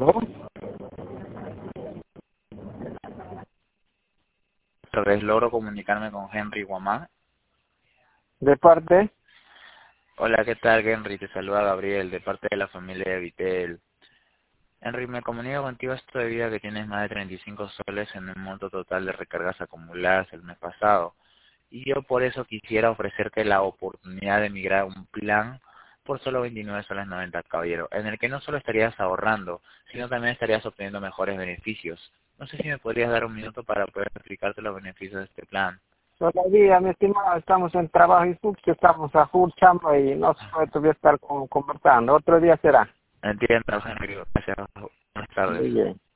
¿Aló? Otra vez logro comunicarme con Henry Guamán. ¿De parte? Hola, ¿qué tal, Henry? Te saluda Gabriel, de parte de la familia de Vitel. Henry, me comunico contigo esto debido a que tienes más de 35 soles en el monto total de recargas acumuladas el mes pasado. Y yo por eso quisiera ofrecerte la oportunidad de migrar a un plan por solo 29 soles 90, caballero, en el que no solo estarías ahorrando, sino también estarías obteniendo mejores beneficios. No sé si me podrías dar un minuto para poder explicarte los beneficios de este plan. Todavía, mi estimado, estamos en trabajo y justo estamos a full chamba y no se puede todavía estar conversando. Otro día será. Entiendo, Henry. Gracias. Buenas tardes. Muy bien.